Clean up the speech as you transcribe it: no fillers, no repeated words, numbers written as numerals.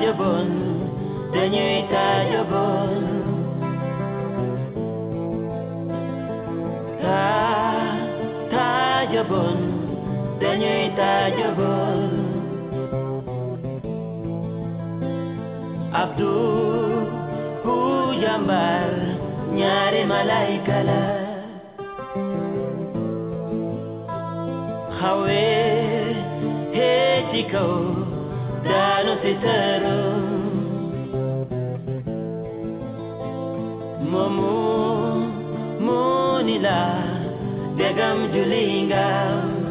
tajabon dañuy tajabon tajabon dañuy tajabon Abdu hu jambar ñaari malaika la xawe ci kaw daanu si tëru moomu mu ni la degam julinga